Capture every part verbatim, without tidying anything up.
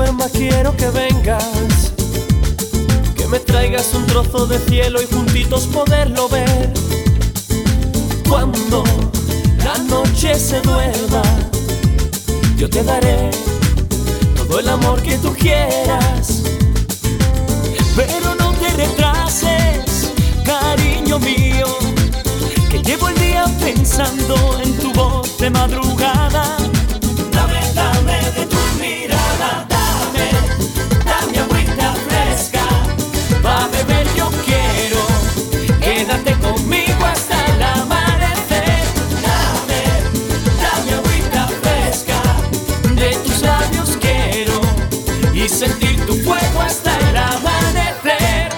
duerma quiero que vengas, que me traigas un trozo de cielo y juntitos poderlo ver. Cuando la noche se duerma, yo te daré todo el amor que tú quieras. Pero no te retrases, cariño mío, que llevo el día pensando en tu voz de madrugada. Dame, dame de tu mirada, dame, dame agüita fresca, pa' beber yo quiero, quédate conmigo hasta el amanecer. Dame, dame agüita fresca, de tus labios quiero, y sentir tu fuego hasta el amanecer.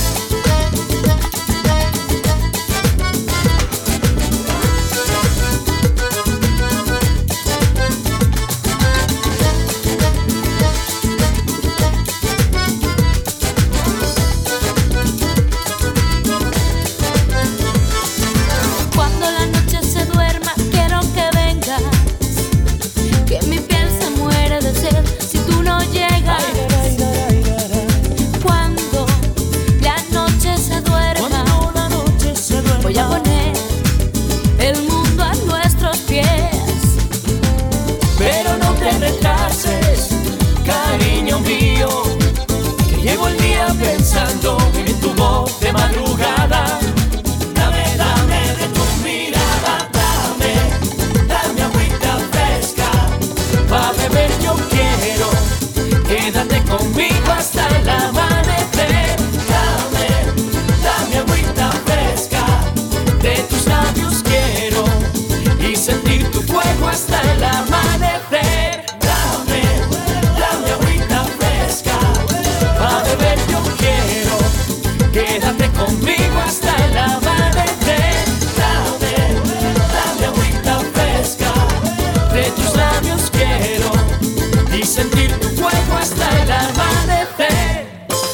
Cuando la noche se duerma, quiero que vengas, que mi piel se muere de sed si tú no llegas. Cuando la noche se duerma, Cuando la noche se duerma, voy a poner el mundo a nuestros pies. pero no te retrases, cariño mío, que llevo el día pensando en tu voz de madrugada. Dame, dame de tu mirada, dame, dame agüita fresca, pa' beber yo quiero, quédate conmigo hasta el amanecer. Dame, dame agüita fresca, de tus labios quiero, y sentir tu fuego hasta el amanecer. Dame, dame agüita fresca, pa' beber yo quiero, quédate conmigo hasta el amanecer. Dame, dame agüita fresca, de tus labios quiero, y sentir tu fuego hasta el amanecer.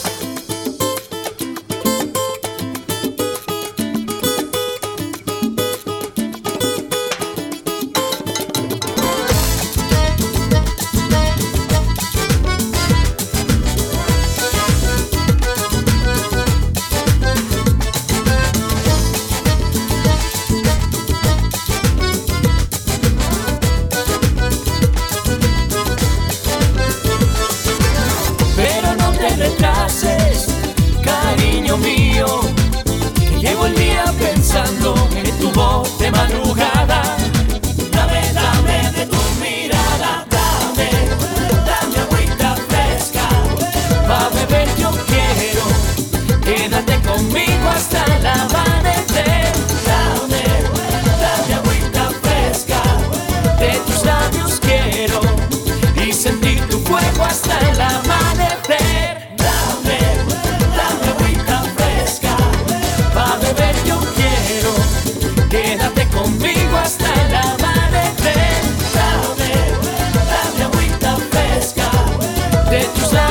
Pero no te retrases, cariño mío, que llevo el día pensando en tu voz de madrugada. Dame, dame de tu mirada, dame, dame agüita fresca, pa' beber yo quiero, quédate conmigo hasta el amanecer. Dame, dame agüita fresca, de tus labios quiero, y sentir tu fuego hasta el amanecer. Dame, dame agüita fresca, pa' beber yo quiero, quédate conmigo hasta el amanecer. Dame, dame agüita fresca, de tus labios